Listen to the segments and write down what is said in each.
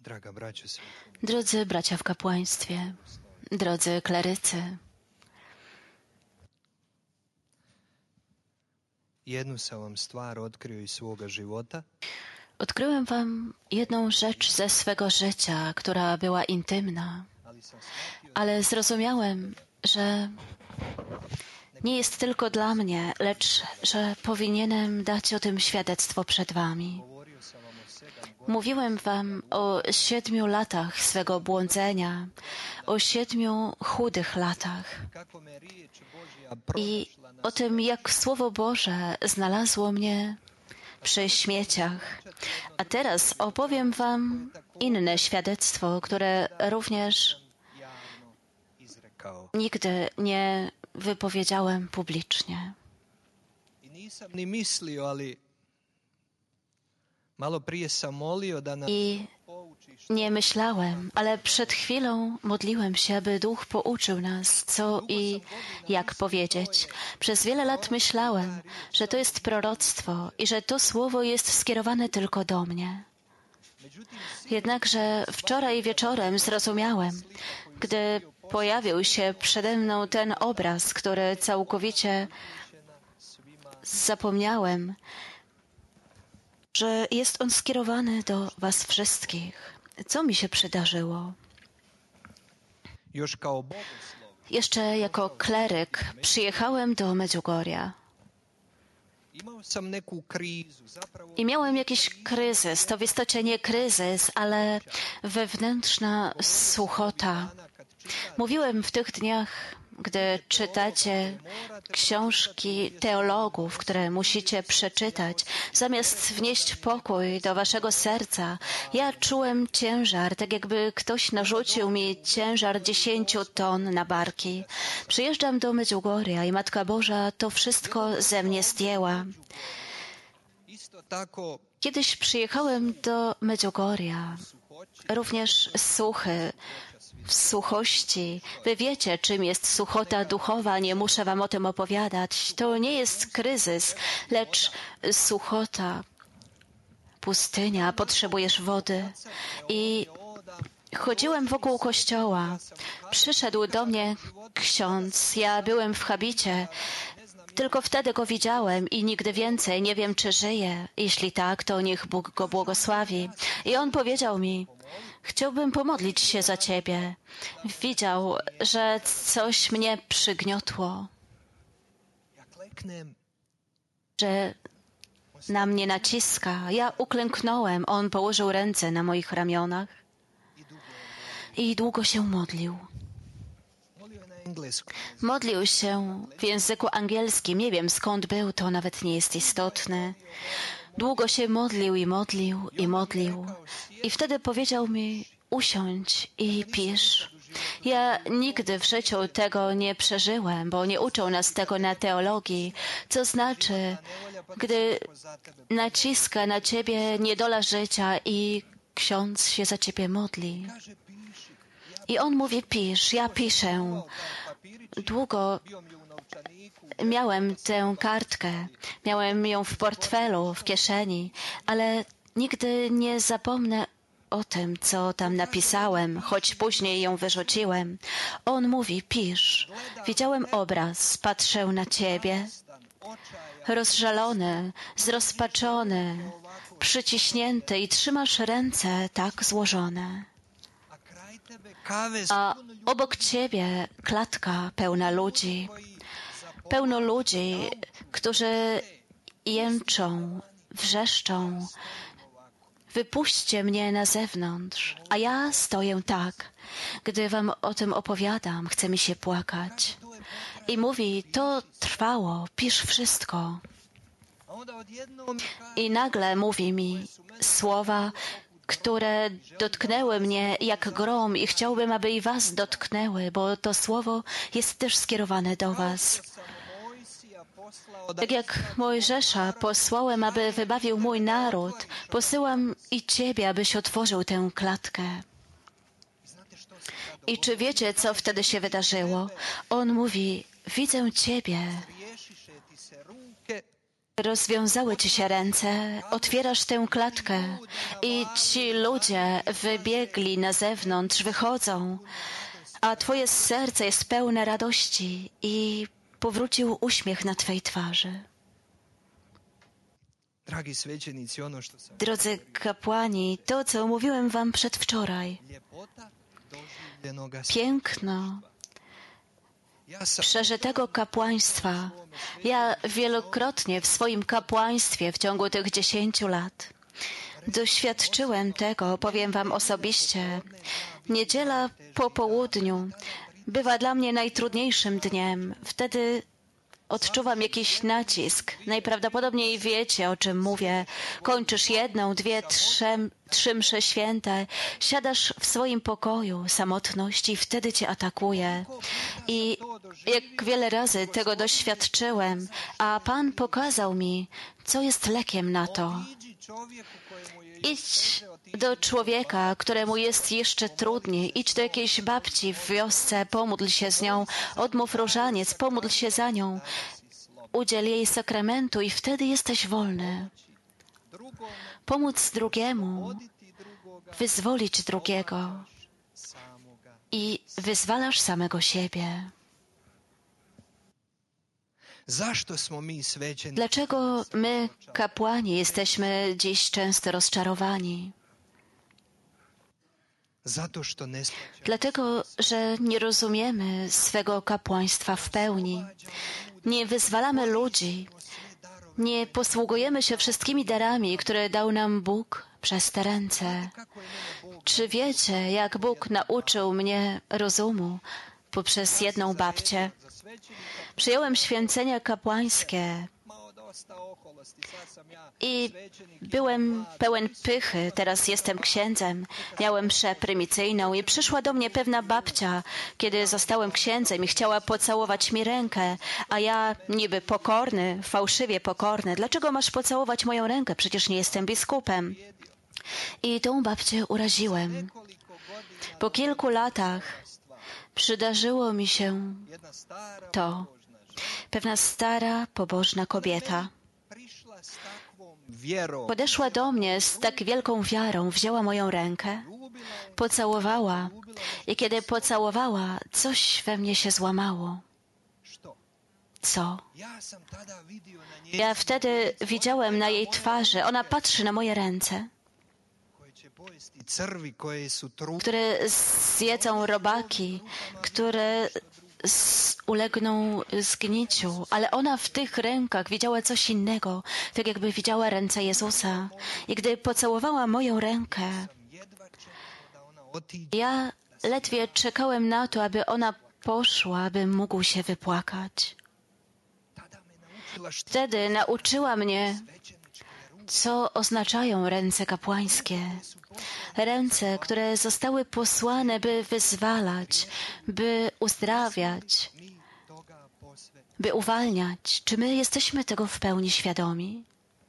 Drodzy bracia w kapłaństwie, drodzy klerycy, odkryłem wam jedną rzecz ze swego życia, która była intymna, ale zrozumiałem, że nie jest tylko dla mnie, lecz że powinienem dać o tym świadectwo przed wami. Mówiłem wam o 7 latach swego błądzenia, o 7 chudych latach i o tym, jak Słowo Boże znalazło mnie przy śmieciach. A teraz opowiem wam inne świadectwo, które również nigdy nie wypowiedziałem publicznie. I nie myślałem, ale przed chwilą modliłem się, aby Duch pouczył nas, co i jak powiedzieć. Przez wiele lat myślałem, że to jest proroctwo i że to słowo jest skierowane tylko do mnie. Jednakże wczoraj wieczorem zrozumiałem, gdy pojawił się przede mną ten obraz, który całkowicie zapomniałem, że jest on skierowany do was wszystkich. Co mi się przydarzyło? Jeszcze jako kleryk przyjechałem do Medjugorja i miałem jakiś kryzys. To w istocie nie kryzys, ale wewnętrzna suchota. Mówiłem w tych dniach, gdy czytacie książki teologów, które musicie przeczytać, zamiast wnieść pokój do waszego serca, ja czułem ciężar, tak jakby ktoś narzucił mi ciężar 10 ton na barki. Przyjeżdżam do Medjugorja i Matka Boża to wszystko ze mnie zdjęła. Kiedyś przyjechałem do Medjugorja, również suchy, w suchości. Wy wiecie, czym jest suchota duchowa, nie muszę wam o tym opowiadać. To nie jest kryzys, lecz suchota, pustynia, potrzebujesz wody. I chodziłem wokół kościoła. Przyszedł do mnie ksiądz. Ja byłem w habicie. Tylko wtedy go widziałem i nigdy więcej. Nie wiem, czy żyje. Jeśli tak, to niech Bóg go błogosławi. I on powiedział mi: chciałbym pomodlić się za ciebie. Widział, że coś mnie przygniotło, że na mnie naciska. Ja uklęknąłem. On położył ręce na moich ramionach i długo się modlił. Modlił się w języku angielskim. Nie wiem, skąd był, to nawet nie jest istotne. Długo się modlił i modlił i modlił. I wtedy powiedział mi: usiądź i pisz. Ja nigdy w życiu tego nie przeżyłem, bo nie uczą nas tego na teologii. Co znaczy, gdy naciska na ciebie niedola życia i ksiądz się za ciebie modli. I on mówi: pisz. Ja piszę. Długo miałem tę kartkę, miałem ją w portfelu, w kieszeni, ale nigdy nie zapomnę o tym, co tam napisałem, choć później ją wyrzuciłem. On mówi: pisz. Widziałem obraz, patrzę na ciebie, rozżalony, zrozpaczony, przyciśnięty i trzymasz ręce tak złożone. A obok ciebie klatka pełna ludzi. Pełno ludzi, którzy jęczą, wrzeszczą: wypuśćcie mnie na zewnątrz. A ja stoję tak. Gdy wam o tym opowiadam, chce mi się płakać. I mówi: to trwało, pisz wszystko. I nagle mówi mi słowa, które dotknęły mnie jak grom i chciałbym, aby i was dotknęły, bo to słowo jest też skierowane do was. Tak jak Mojżesza posłałem, aby wybawił mój naród, posyłam i ciebie, abyś otworzył tę klatkę. I czy wiecie, co wtedy się wydarzyło? On mówi: widzę ciebie. rozwiązały ci się ręce, otwierasz tę klatkę i ci ludzie wybiegli na zewnątrz, wychodzą, a twoje serce jest pełne radości i powrócił uśmiech na twej twarzy. Drodzy kapłani, to, co mówiłem wam przedwczoraj, piękno przeżytego kapłaństwa. Ja wielokrotnie w swoim kapłaństwie w ciągu tych 10 lat doświadczyłem tego, powiem wam osobiście. Niedziela po południu bywa dla mnie najtrudniejszym dniem. Wtedy odczuwam jakiś nacisk. Najprawdopodobniej wiecie, o czym mówię. Kończysz 1, 2, 3 msze święte. Siadasz w swoim pokoju, samotność i wtedy cię atakuje. I jak wiele razy tego doświadczyłem, a Pan pokazał mi, co jest lekiem na to. Idź do człowieka, któremu jest jeszcze trudniej. Idź do jakiejś babci w wiosce, pomódl się z nią, odmów różaniec, pomódl się za nią, udziel jej sakramentu i wtedy jesteś wolny. Pomóc drugiemu, wyzwolić drugiego i wyzwalasz samego siebie. Dlaczego my, kapłani, jesteśmy dziś często rozczarowani? Dlatego, że nie rozumiemy swego kapłaństwa w pełni. Nie wyzwalamy ludzi. Nie posługujemy się wszystkimi darami, które dał nam Bóg przez te ręce. Czy wiecie, jak Bóg nauczył mnie rozumu poprzez jedną babcię? Przyjąłem święcenia kapłańskie i byłem pełen pychy. Teraz jestem księdzem. Miałem mszę prymicyjną i przyszła do mnie pewna babcia, kiedy zostałem księdzem i chciała pocałować mi rękę, a ja niby pokorny, fałszywie pokorny. Dlaczego masz pocałować moją rękę? Przecież nie jestem biskupem. I tą babcię uraziłem. Po kilku latach przydarzyło mi się to. Pewna stara, pobożna kobieta podeszła do mnie z tak wielką wiarą, wzięła moją rękę, pocałowała i kiedy pocałowała, coś we mnie się złamało. Co? Ja wtedy widziałem na jej twarzy, ona patrzy na moje ręce, które zjedzą robaki, które ulegną zgniciu, ale ona w tych rękach widziała coś innego, tak jakby widziała ręce Jezusa. I gdy pocałowała moją rękę, ja ledwie czekałem na to, aby ona poszła, abym mógł się wypłakać. Wtedy nauczyła mnie, co oznaczają ręce kapłańskie. Ręce, które zostały posłane, by wyzwalać, by uzdrawiać, by uwalniać. Czy my jesteśmy tego w pełni świadomi?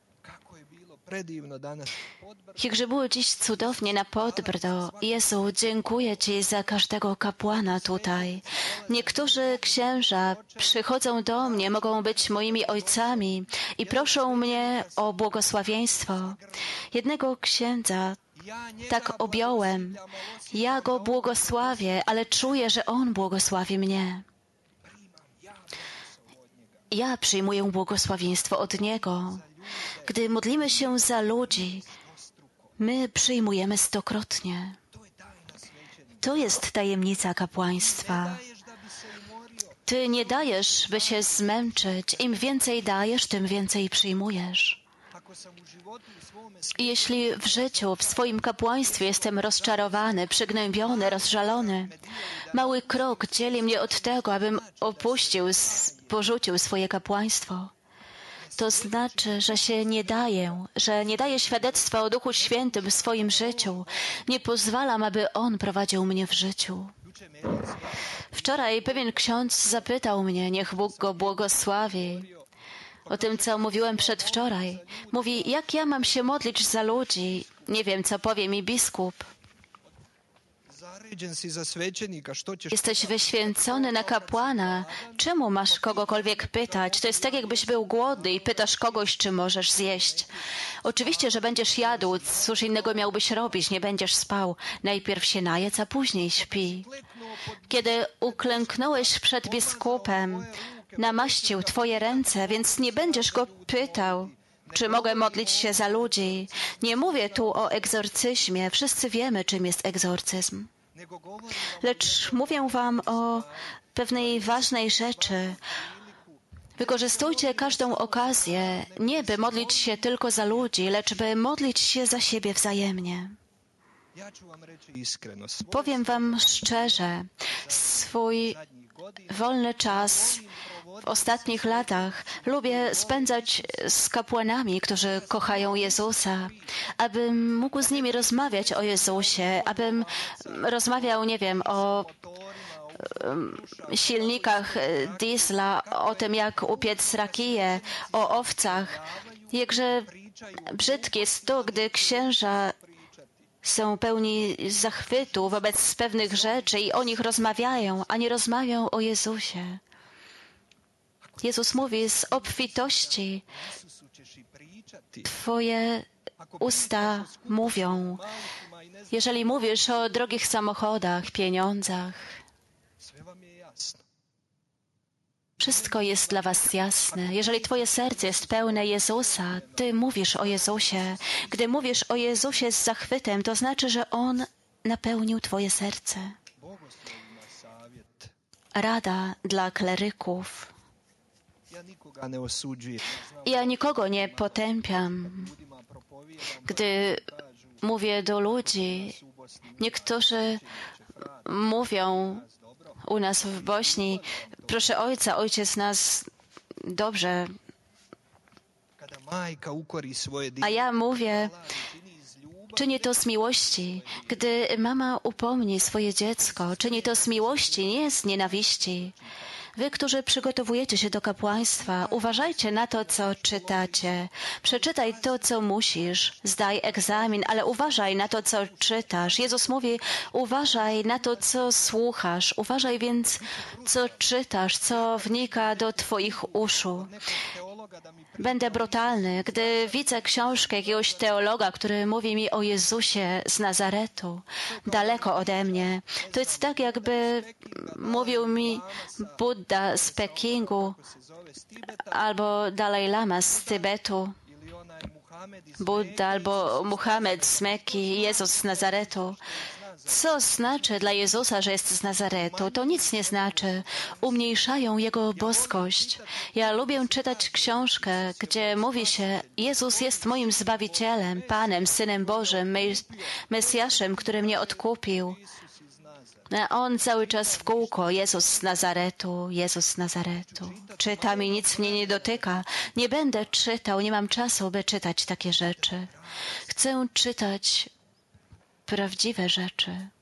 Jakże było dziś cudownie na Podbrdo. Jezu, dziękuję Ci za każdego kapłana tutaj. Niektórzy księża przychodzą do mnie, mogą być moimi ojcami i proszą mnie o błogosławieństwo. Jednego księdza tak objąłem. Ja go błogosławię, ale czuję, że on błogosławi mnie. Ja przyjmuję błogosławieństwo od niego. Gdy modlimy się za ludzi, my przyjmujemy 100-krotnie. To jest tajemnica kapłaństwa. Ty nie dajesz, by się zmęczyć. Im więcej dajesz, tym więcej przyjmujesz. I jeśli w życiu, w swoim kapłaństwie jestem rozczarowany, przygnębiony, rozżalony, mały krok dzieli mnie od tego, abym porzucił swoje kapłaństwo. To znaczy, że się nie daję, że nie daję świadectwa o Duchu Świętym w swoim życiu. Nie pozwalam, aby On prowadził mnie w życiu. Wczoraj pewien ksiądz zapytał mnie, niech Bóg go błogosławi, o tym, co mówiłem przedwczoraj. Mówi, jak ja mam się modlić za ludzi? Nie wiem, co powie mi biskup. Jesteś wyświęcony na kapłana. Czemu masz kogokolwiek pytać? To jest tak, jakbyś był głodny i pytasz kogoś, czy możesz zjeść. Oczywiście, że będziesz jadł. Cóż innego miałbyś robić? Nie będziesz spał. Najpierw się najedz, a później śpi. Kiedy uklęknąłeś przed biskupem, namaścił twoje ręce, więc nie będziesz go pytał, czy mogę modlić się za ludzi. Nie mówię tu o egzorcyzmie. Wszyscy wiemy, czym jest egzorcyzm. Lecz mówię wam o pewnej ważnej rzeczy. Wykorzystujcie każdą okazję, nie by modlić się tylko za ludzi, lecz by modlić się za siebie wzajemnie. Powiem wam szczerze, swój wolny czas w ostatnich latach lubię spędzać z kapłanami, którzy kochają Jezusa, abym mógł z nimi rozmawiać o Jezusie, abym rozmawiał, nie wiem, o silnikach diesla, o tym, jak upiec rakiję, o owcach. Jakże brzydkie jest to, gdy księża są pełni zachwytu wobec pewnych rzeczy i o nich rozmawiają, a nie rozmawiają o Jezusie. Jezus mówi, z obfitości Twoje usta mówią. Jeżeli mówisz o drogich samochodach, pieniądzach, wszystko jest dla was jasne. Jeżeli Twoje serce jest pełne Jezusa, Ty mówisz o Jezusie. Gdy mówisz o Jezusie z zachwytem, to znaczy, że On napełnił Twoje serce. Rada dla kleryków. Ja nikogo nie potępiam. Gdy mówię do ludzi, niektórzy mówią u nas w Bośni, proszę Ojca, Ojciec nas dobrze. A ja mówię, czyni to z miłości. Gdy mama upomni swoje dziecko, czyni to z miłości, nie z nienawiści. Wy, którzy przygotowujecie się do kapłaństwa, uważajcie na to, co czytacie. Przeczytaj to, co musisz. Zdaj egzamin, ale uważaj na to, co czytasz. Jezus mówi, uważaj na to, co słuchasz. Uważaj więc, co czytasz, co wnika do twoich uszu. Będę brutalny, gdy widzę książkę jakiegoś teologa, który mówi mi o Jezusie z Nazaretu, daleko ode mnie. To jest tak, jakby mówił mi Buddha z Pekingu albo Dalaj Lama z Tybetu, Buddha albo Muhammad z Mekki, Jezus z Nazaretu. Co znaczy dla Jezusa, że jest z Nazaretu? To nic nie znaczy. Umniejszają Jego boskość. Ja lubię czytać książkę, gdzie mówi się, Jezus jest moim Zbawicielem, Panem, Synem Bożym, Mesjaszem, który mnie odkupił. A On cały czas w kółko, Jezus z Nazaretu, Jezus z Nazaretu. Czytam i nic mnie nie dotyka. Nie będę czytał, nie mam czasu, by czytać takie rzeczy. Chcę czytać prawdziwe rzeczy.